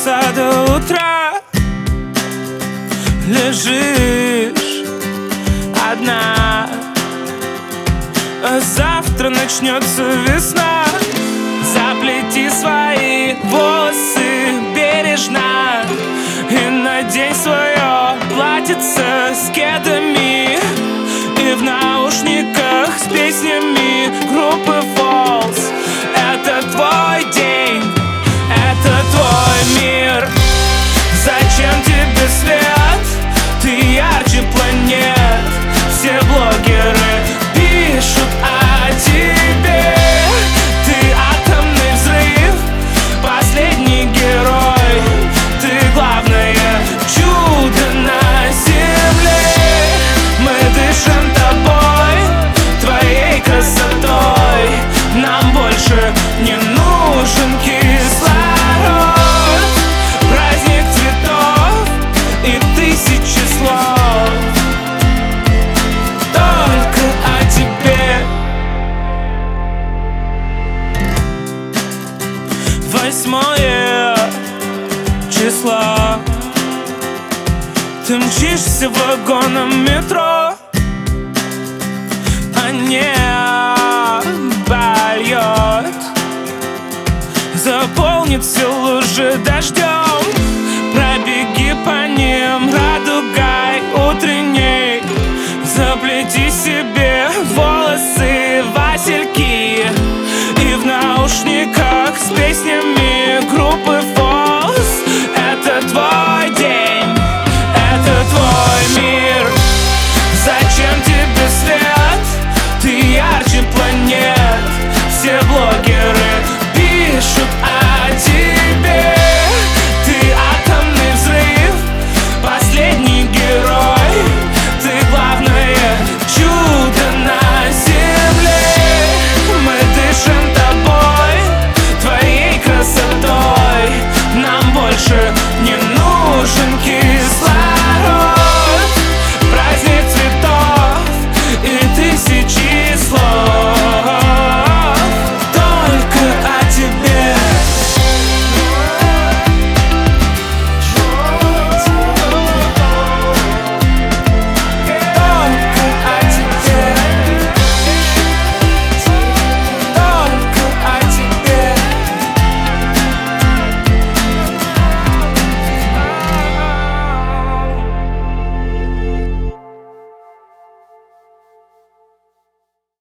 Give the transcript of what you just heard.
часа до утра лежишь одна, а завтра начнется весна. Заплети свои волосы бережно и надень свое платьице с кедами. И в наушниках с песнями группы Falls. Это твой день, это твой мир. Зачем тебе свет? Ты ярче планет. Все блогеры пишут о тебе. Ты атомный взрыв, последний герой. Ты главное чудо на земле. Мы дышим тобой, твоей красотой. Нам больше не нужен кислород. Праздник цветов и тысячи слов только о тебе. 8 числа. Ты мчишься вагоном метро, а небо льет, заполнит все лужи дождем. Пробеги по ним радугой утренней. Заплети себе волосы васильки и в наушниках с песнями